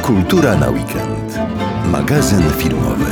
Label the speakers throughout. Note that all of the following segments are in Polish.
Speaker 1: Kultura na weekend. Magazyn filmowy.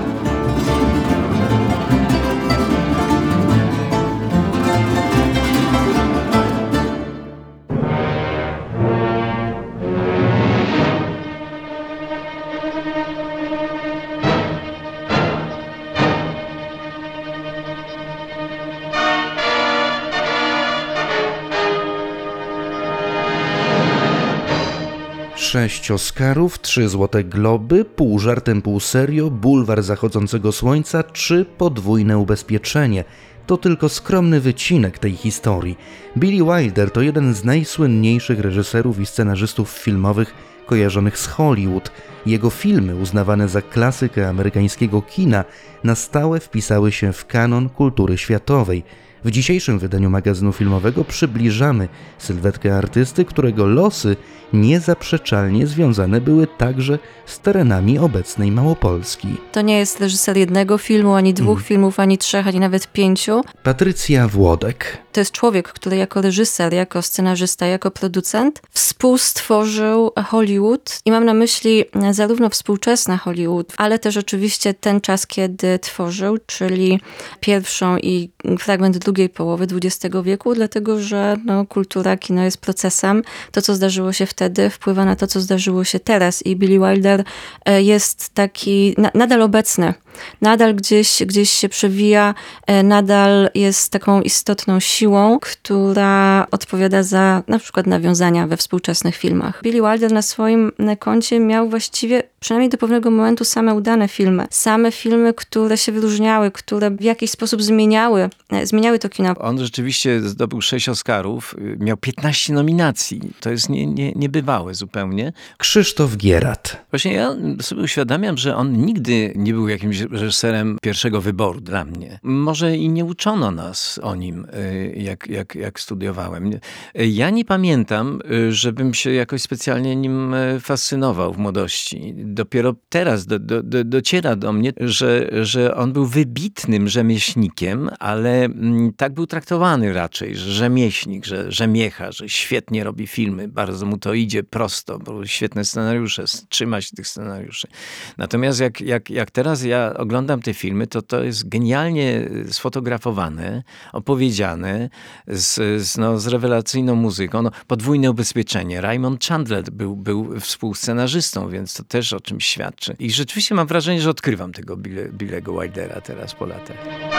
Speaker 2: Sześć Oscarów, 3 Złote Globy, pół żartem, pół serio, Bulwar zachodzącego słońca czy podwójne ubezpieczenie. To tylko skromny wycinek tej historii. Billy Wilder to jeden z najsłynniejszych reżyserów i scenarzystów filmowych kojarzonych z Hollywood. Jego filmy, uznawane za klasykę amerykańskiego kina, na stałe wpisały się w kanon kultury światowej. W dzisiejszym wydaniu magazynu filmowego przybliżamy sylwetkę artysty, którego losy niezaprzeczalnie związane były także z terenami obecnej Małopolski.
Speaker 3: To nie jest reżyser jednego filmu, ani dwóch filmów, ani trzech, ani nawet 5.
Speaker 2: Patrycja Włodek.
Speaker 3: To jest człowiek, który jako reżyser, jako scenarzysta, jako producent współstworzył Hollywood i mam na myśli zarówno współczesny Hollywood, ale też oczywiście ten czas, kiedy tworzył, czyli pierwszą i fragment drugiej połowy XX wieku, dlatego że kultura, kino jest procesem. To, co zdarzyło się wtedy, wpływa na to, co zdarzyło się teraz i Billy Wilder jest taki nadal obecny. Nadal gdzieś się przewija, nadal jest taką istotną siłą, która odpowiada za na przykład nawiązania we współczesnych filmach. Billy Wilder na swoim koncie miał właściwie przynajmniej do pewnego momentu same udane filmy. Same filmy, które się wyróżniały, które w jakiś sposób zmieniały to kino.
Speaker 4: On rzeczywiście zdobył 6 Oscarów, miał 15 nominacji. To jest niebywałe zupełnie.
Speaker 2: Krzysztof Gierat.
Speaker 4: Właśnie ja sobie uświadamiam, że on nigdy nie był jakimś reżyserem pierwszego wyboru dla mnie. Może i nie uczono nas o nim, jak studiowałem. Ja nie pamiętam, żebym się jakoś specjalnie nim fascynował w młodości. Dopiero teraz dociera do mnie, że on był wybitnym rzemieślnikiem, ale tak był traktowany raczej, że rzemieślnik, że rzemiecha, że świetnie robi filmy, bardzo mu to idzie prosto, bo świetne scenariusze, trzyma się tych scenariuszy. Natomiast jak teraz ja oglądam te filmy, to jest genialnie sfotografowane, opowiedziane, z rewelacyjną muzyką. Podwójne ubezpieczenie. Raymond Chandler był współscenarzystą, więc to też o czymś świadczy. I rzeczywiście mam wrażenie, że odkrywam tego Billy'ego Wildera teraz po latach.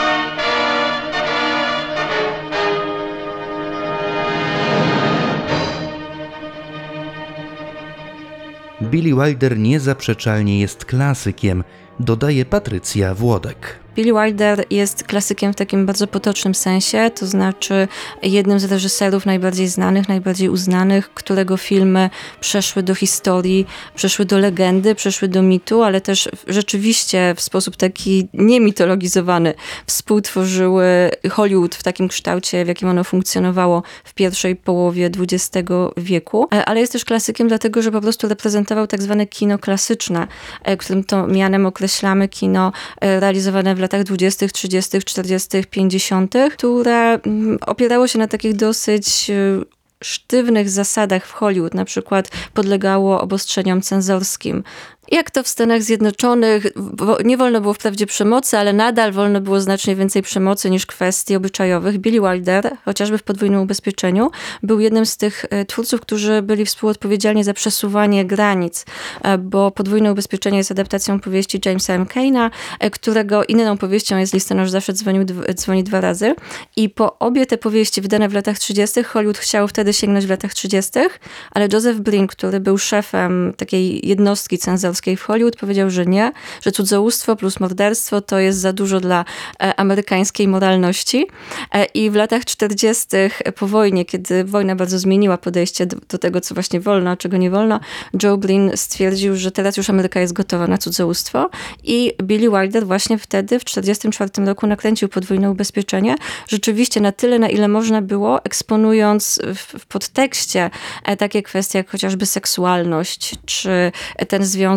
Speaker 2: Billy Wilder niezaprzeczalnie jest klasykiem, dodaje Patrycja Włodek.
Speaker 3: Billy Wilder jest klasykiem w takim bardzo potocznym sensie, to znaczy jednym z reżyserów najbardziej znanych, najbardziej uznanych, którego filmy przeszły do historii, przeszły do legendy, przeszły do mitu, ale też rzeczywiście w sposób taki niemitologizowany współtworzyły Hollywood w takim kształcie, w jakim ono funkcjonowało w pierwszej połowie XX wieku. Ale jest też klasykiem dlatego, że po prostu reprezentował tak zwane kino klasyczne, którym to mianem określamy kino realizowane w latach 20., 30., 40., 50., które opierało się na takich dosyć sztywnych zasadach w Hollywood, na przykład podlegało obostrzeniom cenzorskim. Jak to w Stanach Zjednoczonych, nie wolno było wprawdzie przemocy, ale nadal wolno było znacznie więcej przemocy niż kwestii obyczajowych. Billy Wilder, chociażby w Podwójnym ubezpieczeniu, był jednym z tych twórców, którzy byli współodpowiedzialni za przesuwanie granic, bo Podwójne ubezpieczenie jest adaptacją powieści Jamesa M. Caina, którego inną powieścią jest Listonosz zawsze dzwoni 2 razy. I po obie te powieści wydane w latach 30. Hollywood chciał wtedy sięgnąć w latach 30., ale Joseph Brink, który był szefem takiej jednostki cenzorskiej w Hollywood, powiedział, że nie, że cudzołóstwo plus morderstwo to jest za dużo dla amerykańskiej moralności. I w latach 40. po wojnie, kiedy wojna bardzo zmieniła podejście do tego, co właśnie wolno, a czego nie wolno, Joe Blin stwierdził, że teraz już Ameryka jest gotowa na cudzołóstwo i Billy Wilder właśnie wtedy, w 1944 roku nakręcił Podwójne ubezpieczenie. Rzeczywiście na tyle, na ile można było, eksponując w podtekście takie kwestie, jak chociażby seksualność, czy ten związek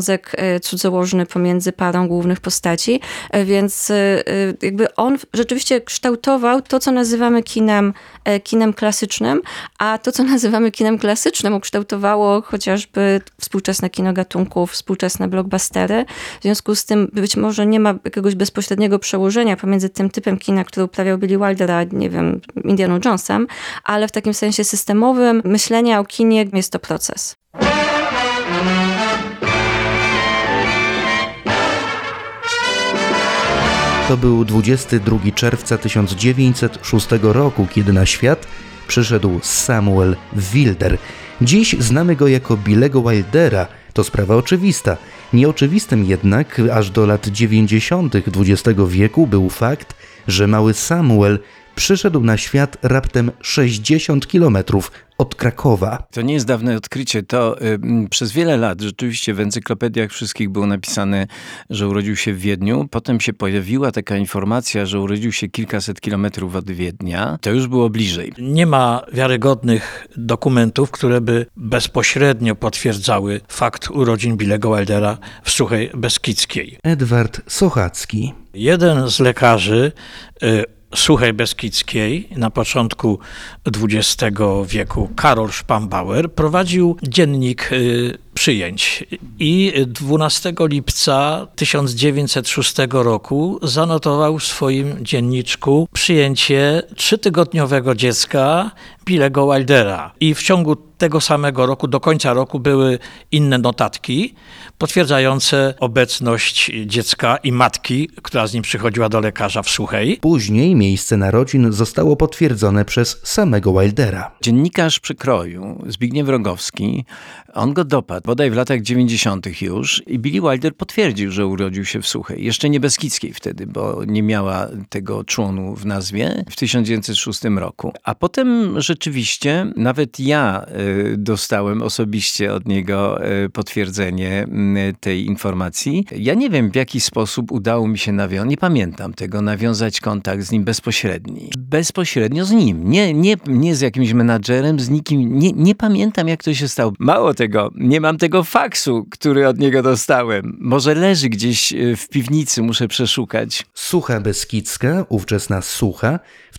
Speaker 3: związek cudzołożny pomiędzy parą głównych postaci, więc jakby on rzeczywiście kształtował to, co nazywamy kinem klasycznym, a to, co nazywamy kinem klasycznym, ukształtowało chociażby współczesne kino gatunków, współczesne blockbustery. W związku z tym być może nie ma jakiegoś bezpośredniego przełożenia pomiędzy tym typem kina, który uprawiał Billy Wilder, a nie wiem, Indianą Jonesem, ale w takim sensie systemowym myślenia o kinie jest to proces.
Speaker 2: To był 22 czerwca 1906 roku, kiedy na świat przyszedł Samuel Wilder. Dziś znamy go jako Billego Wildera. To sprawa oczywista. Nieoczywistym jednak aż do lat 90. XX wieku był fakt, że mały Samuel przyszedł na świat raptem 60 kilometrów od Krakowa.
Speaker 4: To nie jest dawne odkrycie. To przez wiele lat rzeczywiście w encyklopediach wszystkich było napisane, że urodził się w Wiedniu. Potem się pojawiła taka informacja, że urodził się kilkaset kilometrów od Wiednia. To już było bliżej.
Speaker 5: Nie ma wiarygodnych dokumentów, które by bezpośrednio potwierdzały fakt urodzin Billego Wildera w Suchej Beskidzkiej.
Speaker 2: Edward Sochacki.
Speaker 5: Jeden z lekarzy Suchej Beskidzkiej na początku XX wieku, Karol Szpambauer, prowadził dziennik przyjęć i 12 lipca 1906 roku zanotował w swoim dzienniczku przyjęcie 3-tygodniowego dziecka Billego Wildera. I w ciągu tego samego roku, do końca roku, były inne notatki potwierdzające obecność dziecka i matki, która z nim przychodziła do lekarza w Suchej.
Speaker 2: Później miejsce narodzin zostało potwierdzone przez samego Wildera.
Speaker 4: Dziennikarz przekroju, Zbigniew Rogowski, on go dopadł, bodaj w latach 90. już, i Billy Wilder potwierdził, że urodził się w Suchej. Jeszcze nie Beskidzkiej wtedy, bo nie miała tego członu w nazwie, w 1906 roku. A potem rzeczywiście nawet ja dostałem osobiście od niego potwierdzenie tej informacji. Ja nie wiem, w jaki sposób udało mi się nie pamiętam tego, nawiązać kontakt z nim bezpośredni. Bezpośrednio z nim. Nie z jakimś menadżerem, z nikim. Nie pamiętam, jak to się stało. Mało tego, nie mam tego faksu, który od niego dostałem. Może leży gdzieś w piwnicy, muszę przeszukać.
Speaker 2: Sucha Beskidzka, ówczesna Sucha, w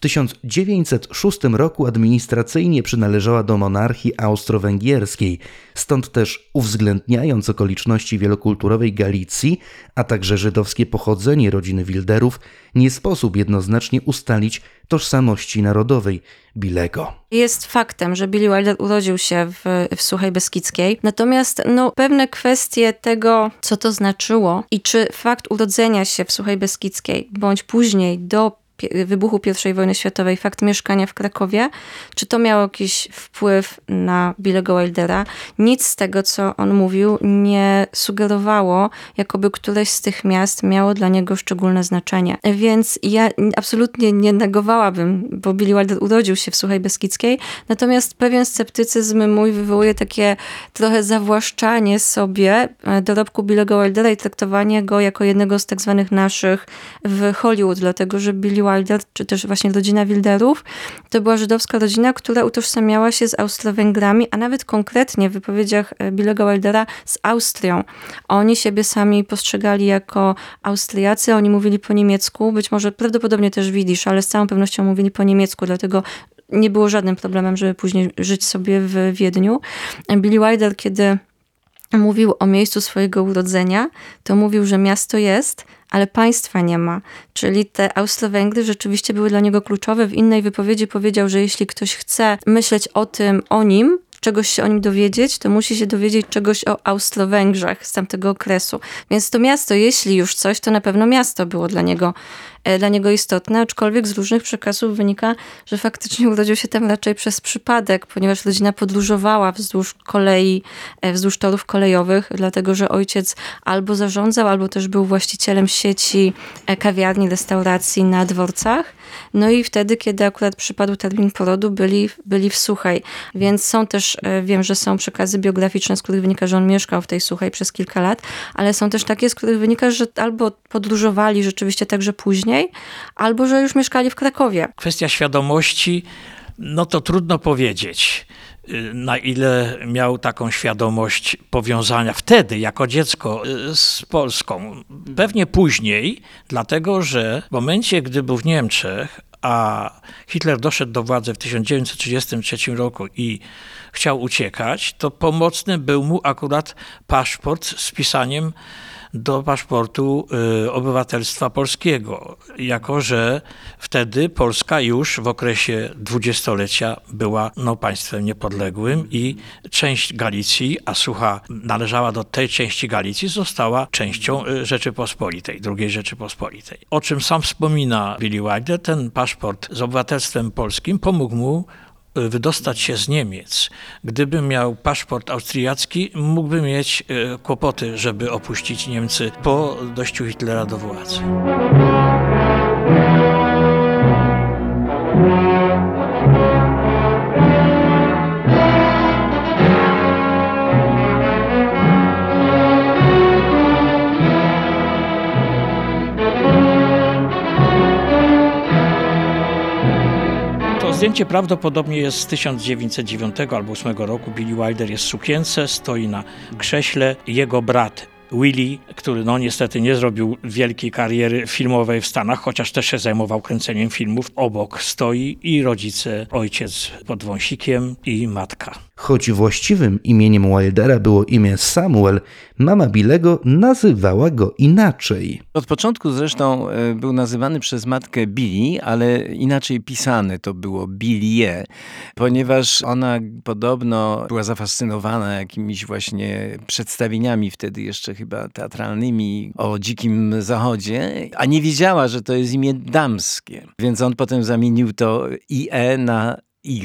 Speaker 2: 1906 roku administracyjnie przynależała do monarchii austro-węgierskiej, stąd też uwzględniając okoliczności wielokulturowej Galicji, a także żydowskie pochodzenie rodziny Wilderów, nie sposób jednoznacznie ustalić tożsamości narodowej Billego.
Speaker 3: Jest faktem, że Billy Wilder urodził się w Suchej Beskidzkiej, natomiast pewne kwestie tego, co to znaczyło i czy fakt urodzenia się w Suchej Beskidzkiej, bądź później do wybuchu I wojny światowej, fakt mieszkania w Krakowie, czy to miało jakiś wpływ na Billego Wildera? Nic z tego, co on mówił, nie sugerowało, jakoby któreś z tych miast miało dla niego szczególne znaczenie. Więc ja absolutnie nie negowałabym, bo Billy Wilder urodził się w Suchej Beskidzkiej, natomiast pewien sceptycyzm mój wywołuje takie trochę zawłaszczanie sobie dorobku Billego Wildera i traktowanie go jako jednego z tak zwanych naszych w Hollywood, dlatego że Billy Wilder, czy też właśnie rodzina Wilderów, to była żydowska rodzina, która utożsamiała się z Austro-Węgrami, a nawet konkretnie w wypowiedziach Billego Wildera z Austrią. Oni siebie sami postrzegali jako Austriacy, oni mówili po niemiecku, być może prawdopodobnie też widzisz, ale z całą pewnością mówili po niemiecku, dlatego nie było żadnym problemem, żeby później żyć sobie w Wiedniu. Billy Wilder, kiedy mówił o miejscu swojego urodzenia, to mówił, że miasto jest, ale państwa nie ma. Czyli te Austro-Węgry rzeczywiście były dla niego kluczowe. W innej wypowiedzi powiedział, że jeśli ktoś chce myśleć o nim, czegoś się o nim dowiedzieć, to musi się dowiedzieć czegoś o Austro-Węgrzech z tamtego okresu. Więc to miasto, jeśli już coś, to na pewno miasto było dla niego istotne, aczkolwiek z różnych przekazów wynika, że faktycznie urodził się tam raczej przez przypadek, ponieważ rodzina podróżowała wzdłuż kolei, wzdłuż torów kolejowych, dlatego że ojciec albo zarządzał, albo też był właścicielem sieci kawiarni, restauracji na dworcach. No i wtedy, kiedy akurat przypadł termin porodu, byli w Suchej. Więc są też, wiem, że są przekazy biograficzne, z których wynika, że on mieszkał w tej Suchej przez kilka lat, ale są też takie, z których wynika, że albo podróżowali rzeczywiście także później, albo że już mieszkali w Krakowie.
Speaker 5: Kwestia świadomości, to trudno powiedzieć. na ile miał taką świadomość powiązania wtedy, jako dziecko, z Polską. Pewnie później, dlatego że w momencie, gdy był w Niemczech, a Hitler doszedł do władzy w 1933 roku i chciał uciekać, to pomocny był mu akurat paszport z wpisaniem do paszportu obywatelstwa polskiego, jako że wtedy Polska już w okresie dwudziestolecia była państwem niepodległym i część Galicji, a Sucha należała do tej części Galicji, została częścią Rzeczypospolitej, II Rzeczypospolitej. O czym sam wspomina Billy Wilder, ten paszport z obywatelstwem polskim pomógł mu wydostać się z Niemiec. Gdyby miał paszport austriacki, mógłby mieć kłopoty, żeby opuścić Niemcy po dojściu Hitlera do władzy. Zdjęcie prawdopodobnie jest z 1909 albo 8 roku. Billy Wilder jest w sukience, stoi na krześle. Jego brat Willie, który niestety nie zrobił wielkiej kariery filmowej w Stanach, chociaż też się zajmował kręceniem filmów, obok stoi i rodzice, ojciec pod wąsikiem i matka.
Speaker 2: Choć właściwym imieniem Wildera było imię Samuel, mama Billego nazywała go inaczej.
Speaker 4: Od początku zresztą był nazywany przez matkę Billy, ale inaczej pisane to było Billie, ponieważ ona podobno była zafascynowana jakimiś właśnie przedstawieniami wtedy jeszcze chyba teatralnymi o Dzikim Zachodzie, a nie wiedziała, że to jest imię damskie. Więc on potem zamienił to IE na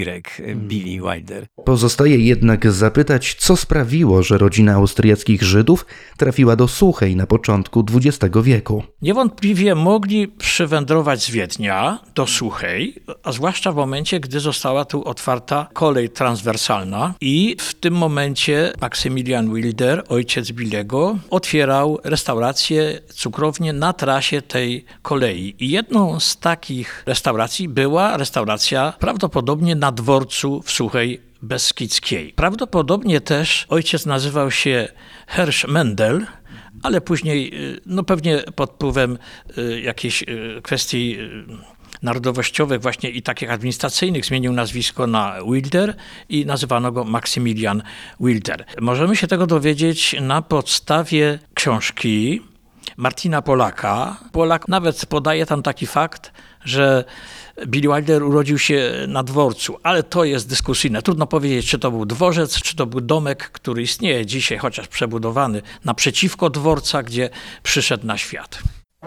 Speaker 4: Y, Billy Wilder.
Speaker 2: Pozostaje jednak zapytać, co sprawiło, że rodzina austriackich Żydów trafiła do Suchej na początku XX wieku.
Speaker 5: Niewątpliwie mogli przywędrować z Wiednia do Suchej, a zwłaszcza w momencie, gdy została tu otwarta kolej transwersalna i w tym momencie Maksymilian Wilder, ojciec Billego, otwierał restaurację, cukrownię na trasie tej kolei. I jedną z takich restauracji była restauracja prawdopodobnie na dworcu w Suchej Beskidzkiej. Prawdopodobnie też ojciec nazywał się Hersch Mendel, ale później, pewnie pod wpływem jakiejś kwestii narodowościowych właśnie i takich administracyjnych zmienił nazwisko na Wilder i nazywano go Maksymilian Wilder. Możemy się tego dowiedzieć na podstawie książki Martina Polaka. Polak nawet podaje tam taki fakt, że Billy Wilder urodził się na dworcu, ale to jest dyskusyjne. Trudno powiedzieć, czy to był dworzec, czy to był domek, który istnieje dzisiaj, chociaż przebudowany naprzeciwko dworca, gdzie przyszedł na świat.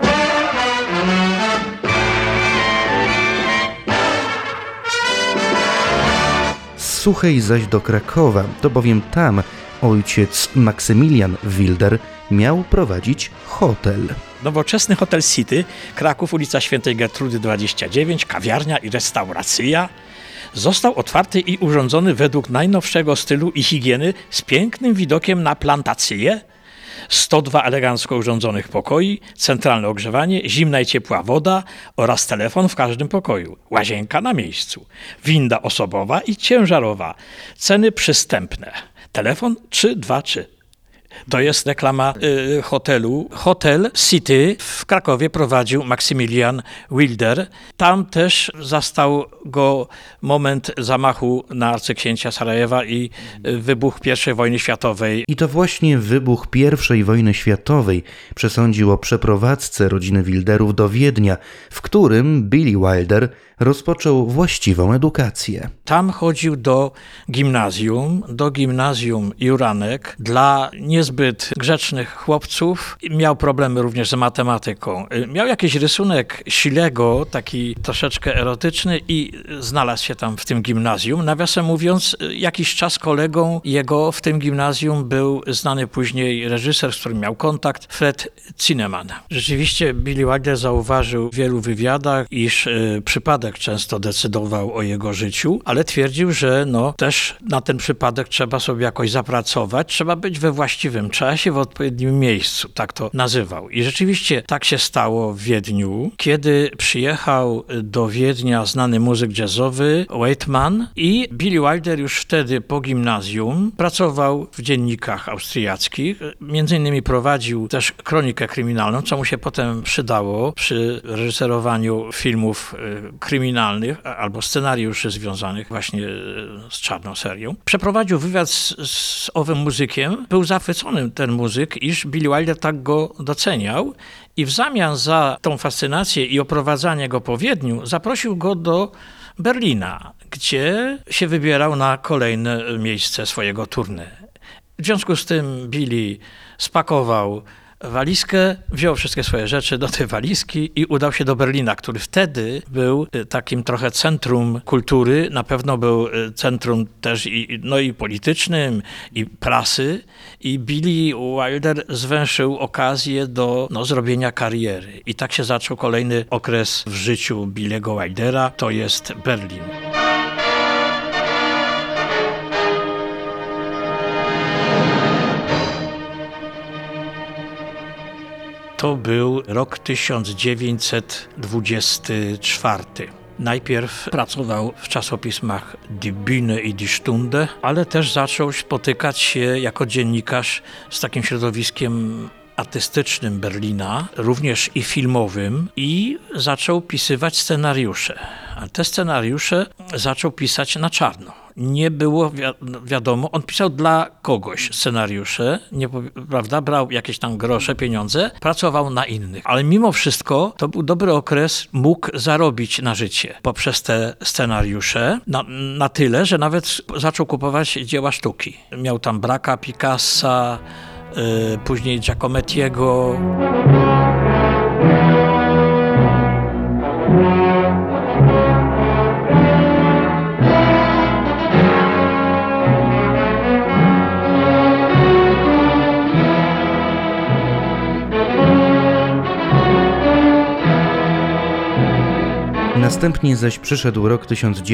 Speaker 2: Z Suchej zaś do Krakowa, to bowiem tam ojciec Maksymilian Wilder miał prowadzić hotel.
Speaker 5: Nowoczesny Hotel City, Kraków, ulica Świętej Gertrudy 29, kawiarnia i restauracja. Został otwarty i urządzony według najnowszego stylu i higieny z pięknym widokiem na plantację, 102 elegancko urządzonych pokoi, centralne ogrzewanie, zimna i ciepła woda oraz telefon w każdym pokoju, łazienka na miejscu, winda osobowa i ciężarowa, ceny przystępne, telefon 323. To jest reklama hotelu. Hotel City w Krakowie prowadził Maksymilian Wilder. Tam też zastał go moment zamachu na arcyksięcia Sarajewa i wybuch I wojny światowej.
Speaker 2: I to właśnie wybuch I wojny światowej przesądził o przeprowadzce rodziny Wilderów do Wiednia, w którym Billy Wilder rozpoczął właściwą edukację.
Speaker 5: Tam chodził do gimnazjum Juranek dla niezbyt grzecznych chłopców. Miał problemy również z matematyką. Miał jakiś rysunek Schillego, taki troszeczkę erotyczny i znalazł się tam w tym gimnazjum. Nawiasem mówiąc, jakiś czas kolegą jego w tym gimnazjum był znany później reżyser, z którym miał kontakt, Fred Zinnemann. Rzeczywiście Billy Wilder zauważył w wielu wywiadach, iż przypadek przypadek często decydował o jego życiu, ale twierdził, że też na ten przypadek trzeba sobie jakoś zapracować, trzeba być we właściwym czasie, w odpowiednim miejscu, tak to nazywał. I rzeczywiście tak się stało w Wiedniu, kiedy przyjechał do Wiednia znany muzyk jazzowy Waitman i Billy Wilder już wtedy po gimnazjum pracował w dziennikach austriackich. Między innymi prowadził też kronikę kryminalną, co mu się potem przydało przy reżyserowaniu filmów kryminalnych albo scenariuszy związanych właśnie z czarną serią. Przeprowadził wywiad z owym muzykiem. Był zachwycony ten muzyk, iż Billy Wilder tak go doceniał i w zamian za tą fascynację i oprowadzanie go po Wiedniu zaprosił go do Berlina, gdzie się wybierał na kolejne miejsce swojego tournée. W związku z tym Billy spakował walizkę, wziął wszystkie swoje rzeczy do tej walizki i udał się do Berlina, który wtedy był takim trochę centrum kultury, na pewno był centrum też i politycznym, i prasy. I Billy Wilder zwęszył okazję do zrobienia kariery. I tak się zaczął kolejny okres w życiu Billy'ego Wildera, to jest Berlin. To był rok 1924. Najpierw pracował w czasopismach Die Bühne i Die Stunde, ale też zaczął spotykać się jako dziennikarz z takim środowiskiem artystycznym Berlina, również i filmowym, i zaczął pisywać scenariusze. A te scenariusze zaczął pisać na czarno. Nie było wiadomo, on pisał dla kogoś scenariusze, prawda, brał jakieś tam grosze, pieniądze, pracował na innych. Ale mimo wszystko to był dobry okres, mógł zarobić na życie poprzez te scenariusze na tyle, że nawet zaczął kupować dzieła sztuki. Miał tam Bracka, Picassa, później Giacomettiego.
Speaker 2: Następnie zaś przyszedł rok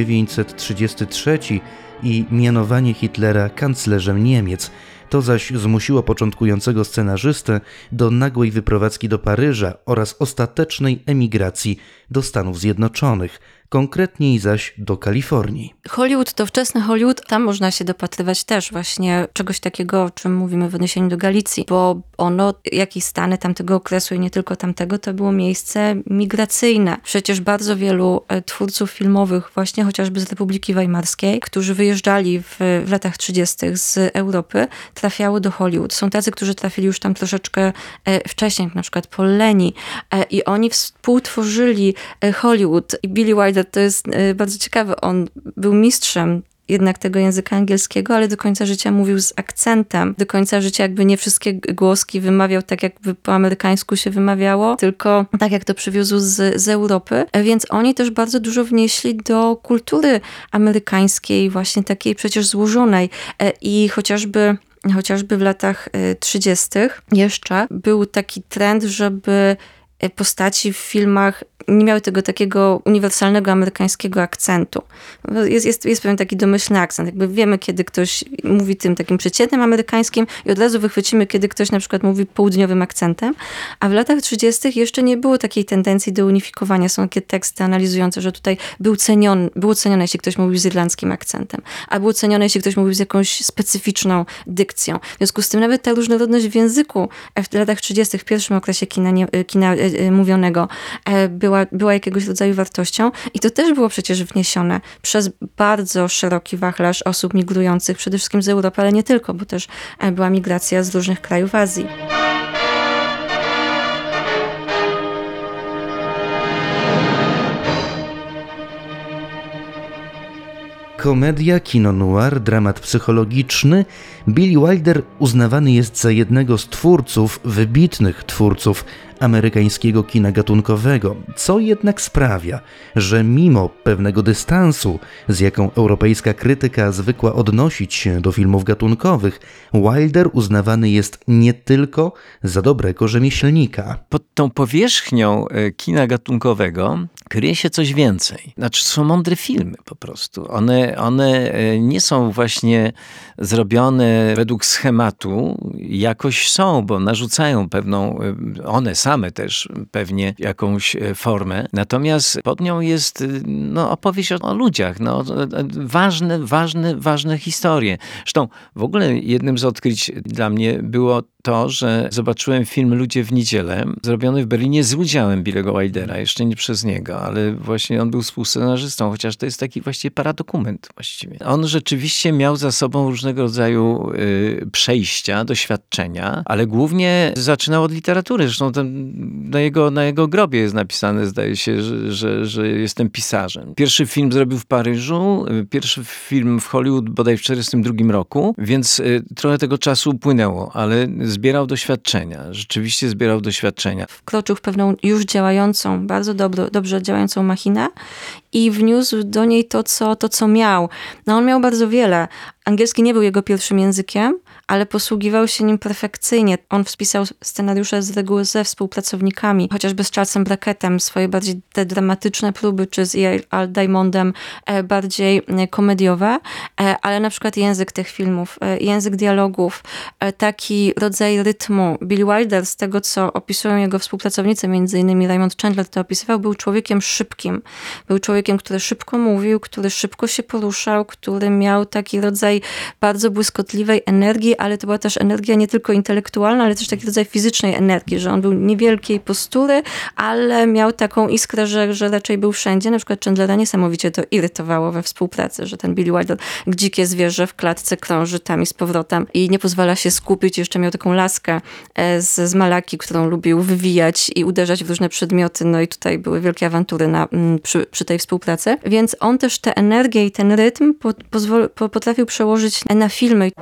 Speaker 2: 1933 i mianowanie Hitlera kanclerzem Niemiec. To zaś zmusiło początkującego scenarzystę do nagłej wyprowadzki do Paryża oraz ostatecznej emigracji do Stanów Zjednoczonych, konkretniej zaś do Kalifornii.
Speaker 3: Hollywood to wczesny Hollywood, tam można się dopatrywać też właśnie czegoś takiego, o czym mówimy w odniesieniu do Galicji, bo ono, jak i Stany tamtego okresu i nie tylko tamtego, to było miejsce migracyjne. Przecież bardzo wielu twórców filmowych, właśnie chociażby z Republiki Weimarskiej, którzy wyjeżdżali w latach 30. z Europy, trafiały do Hollywood. Są tacy, którzy trafili już tam troszeczkę wcześniej, na przykład Paul Leni, i oni współtworzyli Hollywood. I Billy Wilder, to jest bardzo ciekawe, on był mistrzem jednak tego języka angielskiego, ale do końca życia mówił z akcentem. Do końca życia jakby nie wszystkie głoski wymawiał tak, jakby po amerykańsku się wymawiało, tylko tak, jak to przywiózł z Europy. Więc oni też bardzo dużo wnieśli do kultury amerykańskiej, właśnie takiej przecież złożonej. I chociażby w latach 30. jeszcze był taki trend, żeby postaci w filmach nie miały tego takiego uniwersalnego amerykańskiego akcentu. Jest pewien taki domyślny akcent. Jakby wiemy, kiedy ktoś mówi tym takim przeciętnym amerykańskim i od razu wychwycimy, kiedy ktoś na przykład mówi południowym akcentem. A w latach 30. jeszcze nie było takiej tendencji do unifikowania. Są takie teksty analizujące, że tutaj było cenione, jeśli ktoś mówił z irlandzkim akcentem, a było cenione, jeśli ktoś mówił z jakąś specyficzną dykcją. W związku z tym nawet ta różnorodność w języku w latach 30. w pierwszym okresie kina mówionego była jakiegoś rodzaju wartością i to też było przecież wniesione przez bardzo szeroki wachlarz osób migrujących, przede wszystkim z Europy, ale nie tylko, bo też była migracja z różnych krajów Azji.
Speaker 2: Komedia, kino noir, dramat psychologiczny. Billy Wilder uznawany jest za jednego z twórców, wybitnych twórców amerykańskiego kina gatunkowego, co jednak sprawia, że mimo pewnego dystansu, z jaką europejska krytyka zwykła odnosić się do filmów gatunkowych, Wilder uznawany jest nie tylko za dobrego rzemieślnika.
Speaker 4: Pod tą powierzchnią kina gatunkowego kryje się coś więcej. Znaczy, są mądre filmy po prostu. One nie są właśnie zrobione według schematu. Jakoś są, bo narzucają pewną, one same też pewnie jakąś formę. Natomiast pod nią jest opowieść o ludziach. Ważne historie. Zresztą w ogóle jednym z odkryć dla mnie było to, że zobaczyłem film Ludzie w niedzielę, zrobiony w Berlinie z udziałem Billego Wildera, jeszcze nie przez niego, ale właśnie on był współscenarzystą, chociaż to jest taki właściwie paradokument właściwie. On rzeczywiście miał za sobą różnego rodzaju przejścia, doświadczenia, ale głównie zaczynał od literatury. Zresztą na jego grobie jest napisane, zdaje się, że jestem pisarzem. Pierwszy film zrobił w Paryżu, pierwszy film w Hollywood bodaj w 1942 roku, więc trochę tego czasu upłynęło, ale zbierał doświadczenia. Rzeczywiście zbierał doświadczenia.
Speaker 3: Wkroczył w pewną już działającą, bardzo dobrze działającą machinę i wniósł do niej to, co miał. On miał bardzo wiele. Angielski nie był jego pierwszym językiem, ale posługiwał się nim perfekcyjnie. On spisał scenariusze z reguły ze współpracownikami, chociażby z Charlesem Bracketem, swoje bardziej te dramatyczne próby, czy z E.L. Diamondem bardziej komediowe, ale na przykład język tych filmów, język dialogów, taki rodzaj rytmu. Billy Wilder, z tego co opisują jego współpracownicy, między innymi Raymond Chandler to opisywał, był człowiekiem szybkim. Był człowiekiem, który szybko mówił, który szybko się poruszał, który miał taki rodzaj bardzo błyskotliwej energii, ale to była też energia nie tylko intelektualna, ale też taki rodzaj fizycznej energii, że on był niewielkiej postury, ale miał taką iskrę, że raczej był wszędzie. Na przykład Chandlera niesamowicie to irytowało we współpracy, że ten Billy Wilder jak dzikie zwierzę w klatce krąży tam i z powrotem i nie pozwala się skupić. Jeszcze miał taką laskę z Malaki, którą lubił wywijać i uderzać w różne przedmioty. No i tutaj były wielkie awantury przy tej współpracy. Więc on też tę energię i ten rytm potrafił przełożyć na filmy.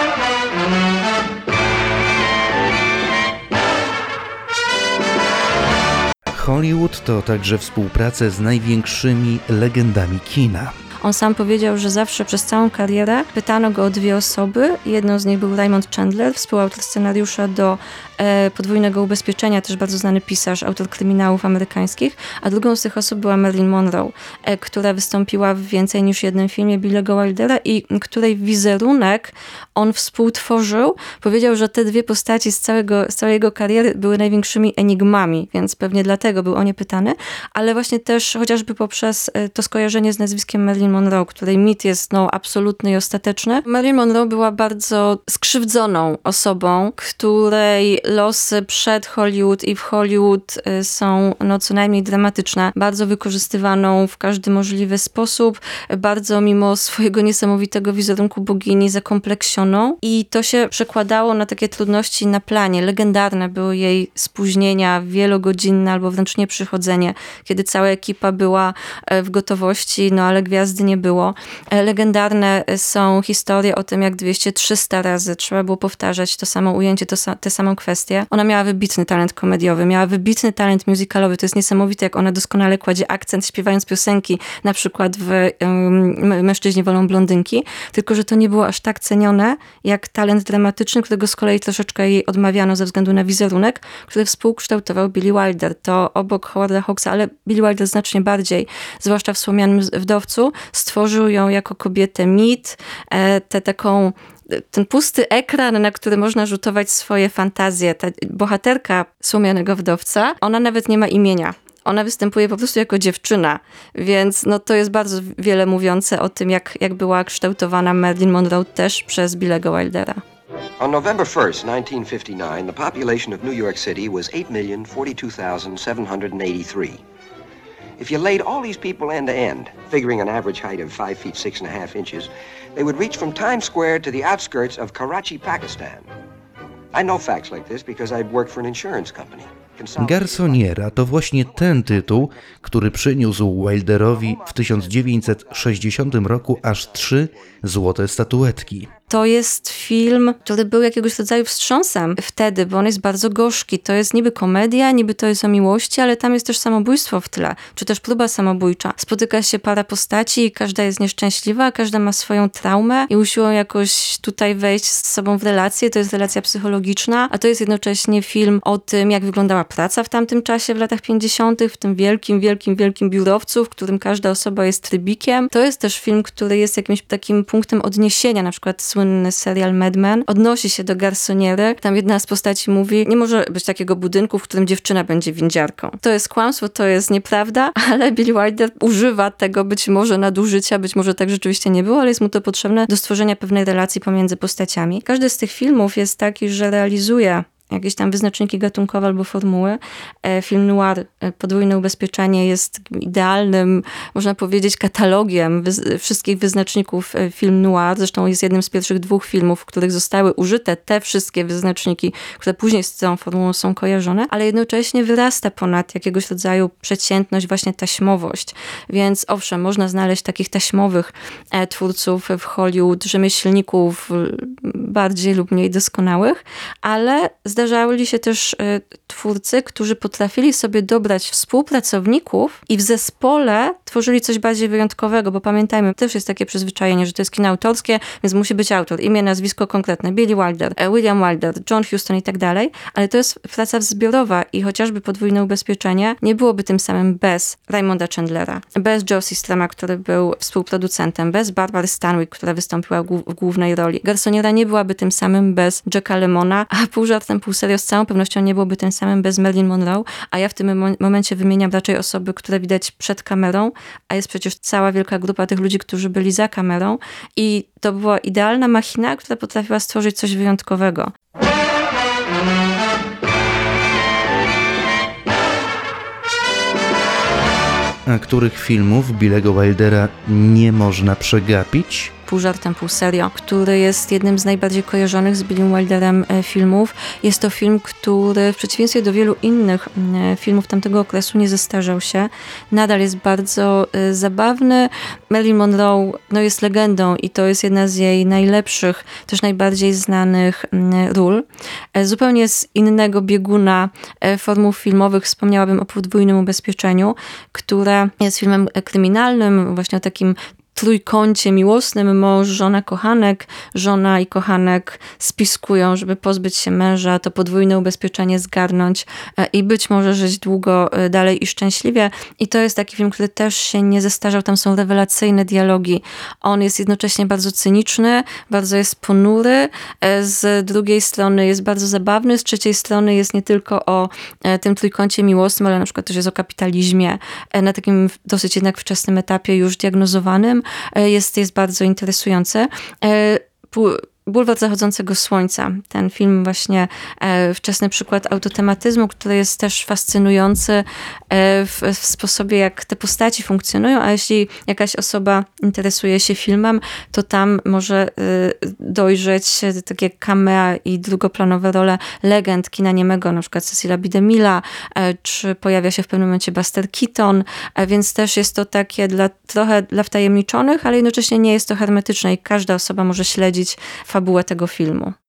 Speaker 2: Hollywood to także współpraca z największymi legendami kina.
Speaker 3: On sam powiedział, że zawsze przez całą karierę pytano go o dwie osoby. Jedną z nich był Raymond Chandler, współautor scenariusza do Podwójnego ubezpieczenia, też bardzo znany pisarz, autor kryminałów amerykańskich, a drugą z tych osób była Marilyn Monroe, która wystąpiła w więcej niż jednym filmie Billego Wildera i której wizerunek on współtworzył. Powiedział, że te dwie postaci z całej jego kariery były największymi enigmami, więc pewnie dlatego był o nie pytany, ale właśnie też chociażby poprzez to skojarzenie z nazwiskiem Marilyn Monroe, której mit jest absolutny i ostateczny. Marilyn Monroe była bardzo skrzywdzoną osobą, której losy przed Hollywood i w Hollywood są co najmniej dramatyczne. Bardzo wykorzystywaną w każdy możliwy sposób, bardzo mimo swojego niesamowitego wizerunku bogini zakompleksioną i to się przekładało na takie trudności na planie. Legendarne były jej spóźnienia wielogodzinne albo wręcz nieprzychodzenie, kiedy cała ekipa była w gotowości, ale gwiazdy nie było. Legendarne są historie o tym, jak 200-300 razy trzeba było powtarzać to samo ujęcie, tę samą kwestię. Ona miała wybitny talent komediowy, miała wybitny talent musicalowy. To jest niesamowite, jak ona doskonale kładzie akcent, śpiewając piosenki, na przykład w Mężczyźni wolą blondynki, tylko że to nie było aż tak cenione, jak talent dramatyczny, którego z kolei troszeczkę jej odmawiano ze względu na wizerunek, który współkształtował Billy Wilder. To obok Howarda Hawksa, ale Billy Wilder znacznie bardziej, zwłaszcza w Słomianym wdowcu, stworzył ją jako kobietę mit, ten pusty ekran, na który można rzutować swoje fantazje. Ta bohaterka Słomianego wdowca, ona nawet nie ma imienia. Ona występuje po prostu jako dziewczyna, więc to jest bardzo wiele mówiące o tym, jak była kształtowana Marilyn Monroe też przez Billego Wildera.
Speaker 6: On November 1st, 1959, the population of New York City was 8,042,783. If you laid all these people end to end, figuring an average height of 5 feet 6.5 inches, they would reach from Times Square to the outskirts of Karachi, Pakistan. I know facts like this because I'd worked for an insurance company.
Speaker 2: Garsoniera to właśnie ten tytuł, który przyniósł Wilderowi w 1960 roku aż 3 złote statuetki.
Speaker 3: To jest film, który był jakiegoś rodzaju wstrząsem wtedy, bo on jest bardzo gorzki. To jest niby komedia, niby to jest o miłości, ale tam jest też samobójstwo w tle, czy też próba samobójcza. Spotyka się para postaci i każda jest nieszczęśliwa, każda ma swoją traumę i usiłują jakoś tutaj wejść z sobą w relację. To jest relacja psychologiczna, a to jest jednocześnie film o tym, jak wyglądała praca w tamtym czasie, w latach 50., w tym wielkim biurowcu, w którym każda osoba jest trybikiem. To jest też film, który jest jakimś takim punktem odniesienia, na przykład słynny serial Mad Men odnosi się do garsoniery. Tam jedna z postaci mówi, nie może być takiego budynku, w którym dziewczyna będzie windziarką. To jest kłamstwo, to jest nieprawda, ale Billy Wilder używa tego być może nadużycia, być może tak rzeczywiście nie było, ale jest mu to potrzebne do stworzenia pewnej relacji pomiędzy postaciami. Każdy z tych filmów jest taki, że realizuje jakieś tam wyznaczniki gatunkowe albo formuły. Film noir, Podwójne ubezpieczenie jest idealnym, można powiedzieć, katalogiem wszystkich wyznaczników film noir. Zresztą jest jednym z pierwszych 2 filmów, w których zostały użyte te wszystkie wyznaczniki, które później z tą formułą są kojarzone, ale jednocześnie wyrasta ponad jakiegoś rodzaju przeciętność, właśnie taśmowość. Więc owszem, można znaleźć takich taśmowych twórców w Hollywood, rzemieślników bardziej lub mniej doskonałych, ale zdarzali się też twórcy, którzy potrafili sobie dobrać współpracowników i w zespole tworzyli coś bardziej wyjątkowego, bo pamiętajmy, też jest takie przyzwyczajenie, że to jest kino autorskie, więc musi być autor, imię, nazwisko konkretne, Billy Wilder, William Wilder, John Huston i tak dalej, ale to jest praca zbiorowa i chociażby Podwójne ubezpieczenie nie byłoby tym samym bez Raymonda Chandlera, bez Joe Sistrama, który był współproducentem, bez Barbary Stanwyck, która wystąpiła w głównej roli. Garsoniera nie byłaby tym samym bez Jacka Lemmona, a pół żartem, pół serio z całą pewnością nie byłoby tym samym bez Marilyn Monroe, a ja w tym momencie wymieniam raczej osoby, które widać przed kamerą, a jest przecież cała wielka grupa tych ludzi, którzy byli za kamerą i to była idealna machina, która potrafiła stworzyć coś wyjątkowego.
Speaker 2: A których filmów Billego Wildera nie można przegapić?
Speaker 3: Pół żartem, pół serio, który jest jednym z najbardziej kojarzonych z Billym Wilderem filmów. Jest to film, który w przeciwieństwie do wielu innych filmów tamtego okresu nie zestarzał się. Nadal jest bardzo zabawny. Marilyn Monroe jest legendą i to jest jedna z jej najlepszych, też najbardziej znanych ról. Zupełnie z innego bieguna formuł filmowych wspomniałabym o Podwójnym ubezpieczeniu, które jest filmem kryminalnym, właśnie o takim trójkącie miłosnym, mąż, żona, kochanek. Żona i kochanek spiskują, żeby pozbyć się męża, to podwójne ubezpieczenie zgarnąć i być może żyć długo dalej i szczęśliwie. I to jest taki film, który też się nie zestarzał. Tam są rewelacyjne dialogi. On jest jednocześnie bardzo cyniczny, bardzo jest ponury. Z drugiej strony jest bardzo zabawny, z trzeciej strony jest nie tylko o tym trójkącie miłosnym, ale na przykład też jest o kapitalizmie na takim dosyć jednak wczesnym etapie już diagnozowanym. Jest bardzo interesujący. Bulwar zachodzącego słońca. Ten film właśnie, wczesny przykład autotematyzmu, który jest też fascynujący w sposobie, jak te postaci funkcjonują, a jeśli jakaś osoba interesuje się filmem, to tam może dojrzeć takie camea i drugoplanowe role legend kina niemego, na przykład Cecila B. DeMilla, czy pojawia się w pewnym momencie Buster Keaton, więc też jest to takie trochę dla wtajemniczonych, ale jednocześnie nie jest to hermetyczne i każda osoba może śledzić fabułę tego filmu.